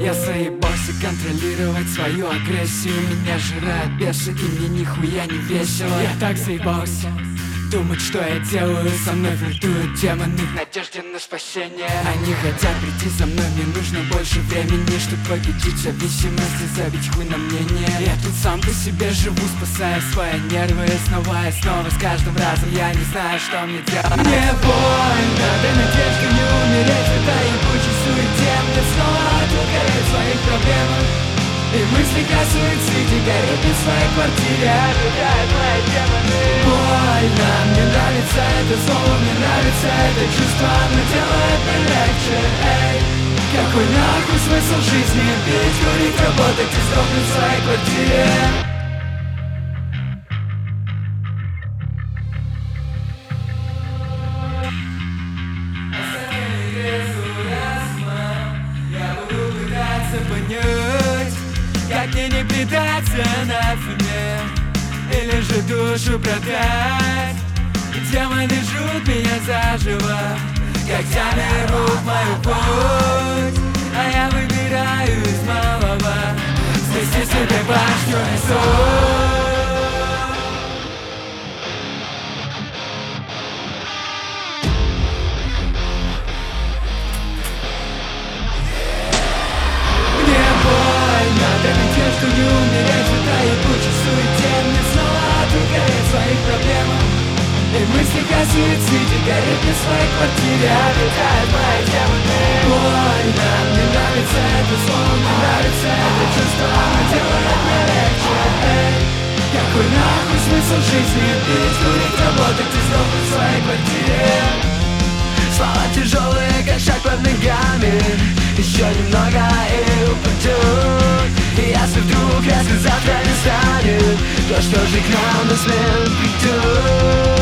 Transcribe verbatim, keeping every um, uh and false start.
Я заебался контролировать свою агрессию. Меня жрает бесы, и мне нихуя не весело. Я так заебался думать, что я делаю. Со мной флиртуют демоны в надежде на спасение. Они хотят прийти за мной, мне нужно больше времени, чтобы победить зависимость и забить хуй на мнение. Я тут сам по себе живу, спасая свои нервы снова и снова. С каждым разом я не знаю, что мне делать. Мне больно, дай надежду не умереть в этой ебучей суете. Мне снова отвлекает своих проблемах, и мысли о суициде горят в своей квартире, ожидают мои демоны. Больно, мне нравится это слово, мне нравится это чувство, оно делает мне легче. Эй, какой нахуй смысл жизни? Пить, курить, работать и сдохнуть в своей квартире. Понять, как мне не предаться на фине, или же душу продать. Демоны жрут меня заживо, когтями рвут мою путь, а я выбираю из малого снести себе башню несу. Что не умереть в этой ебучей суете. Мне снова отвлекает своих проблемах, и мысли о суициде горят в своей квартире, обитают мои демоны. Больно, мне нравится это слово, мне нравится это чувство, оно делает мне легче. Эй, какой нахуй смысл жизни? Пить, курить, работать и сдохнуть в своей квартире. Слова тяжелые, как шаг под ногами, еще немного и упадут. И если вдруг резко завтра не станет, то что же к нам на смену придут?